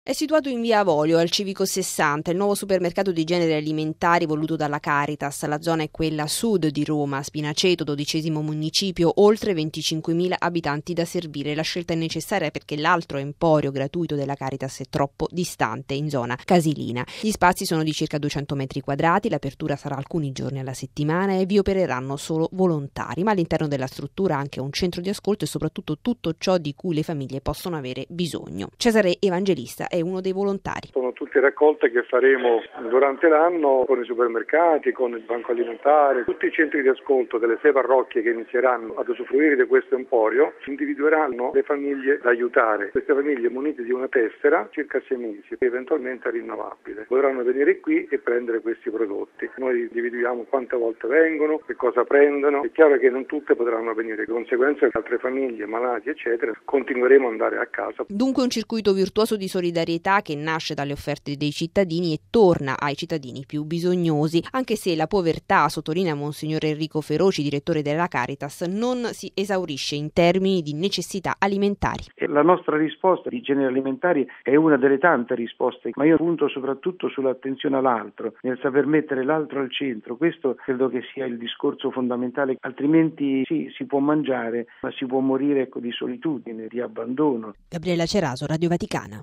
È situato in via Avolio, al Civico 60, il nuovo supermercato di generi alimentari voluto dalla Caritas. La zona è quella sud di Roma, Spinaceto, 12° municipio, oltre 25.000 abitanti da servire. La scelta è necessaria perché l'altro emporio gratuito della Caritas è troppo distante, in zona casilina. Gli spazi sono di circa 200 metri quadrati, l'apertura sarà alcuni giorni alla settimana e vi opereranno solo volontari, ma all'interno della struttura anche un centro di ascolto e soprattutto tutto ciò di cui le famiglie possono avere bisogno. Cesare Evangelista è uno dei volontari. Sono tutte raccolte che faremo durante l'anno con i supermercati, con il banco alimentare, tutti i centri di ascolto delle 6 parrocchie che inizieranno ad usufruire di questo emporio individueranno le famiglie da aiutare. Queste famiglie munite di una tessera circa 6 mesi, eventualmente rinnovabile. Potranno venire qui e prendere questi prodotti. Noi individuiamo quante volte vengono, che cosa prendono. È chiaro che non tutte potranno venire, di conseguenza altre famiglie, malati eccetera, continueremo ad andare a casa. Dunque un circuito virtuoso di solidarietà che nasce dalle offerte dei cittadini e torna ai cittadini più bisognosi, anche se la povertà, sottolinea Monsignor Enrico Feroci, direttore della Caritas, non si esaurisce in termini di necessità alimentari. La nostra risposta di generi alimentari è una delle tante risposte, ma io punto soprattutto sull'attenzione all'altro, nel saper mettere l'altro al centro. Questo credo che sia il discorso fondamentale, altrimenti sì, si può mangiare, ma si può morire di solitudine, di abbandono. Gabriella Ceraso, Radio Vaticana.